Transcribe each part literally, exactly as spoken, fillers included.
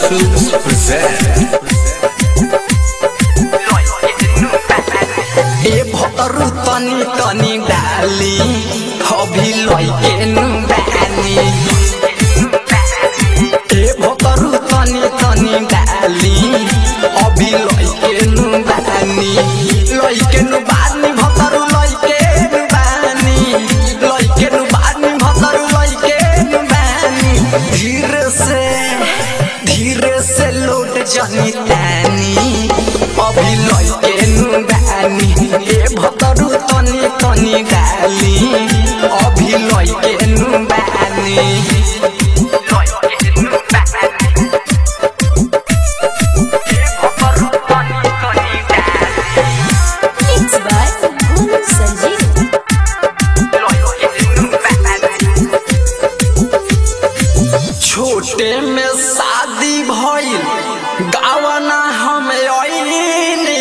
Films present. ए भतरु तनी तनी डाली अभी लइके नु बानी ए भतरु तनी तनी डाली अभी लइके नु बानी लइके नु बानी भतरु लइके नु बानी लइके नु बानी भतरु लइके नु बानी धीरे से धीरे से लोट जानी तानी अभी लइके नु बानी ए भतरु तनी तनी डाली अभी लइके नु बानी छोटे में शादी भइल गावना हम आईनी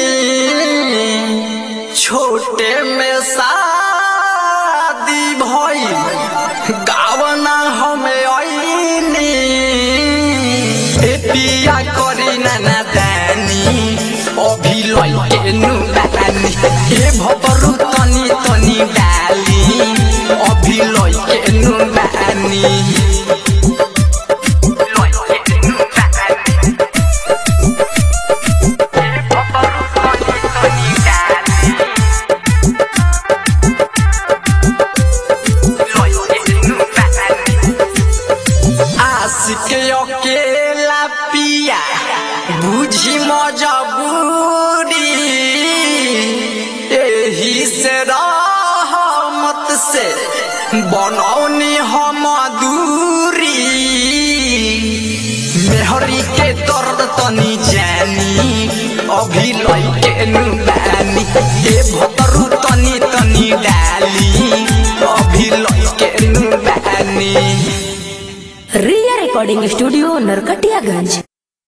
छोटे में शादी भइल गावना हम आईनी ए पिया करी नाना दानी अभी लइके नु बानी ए भतरु तनी तनी डाली अभी लइके नु बानी के अकेला पिया बुझी मजबूरी एही से रहमत से बनौनी हम दूरी मेहरी के दर्द तनी जानी अभी लइके नु बानी ए भतरु तनी तनी डाली अभी लइके नु बानी। Riya recording studio Narkatiaganj.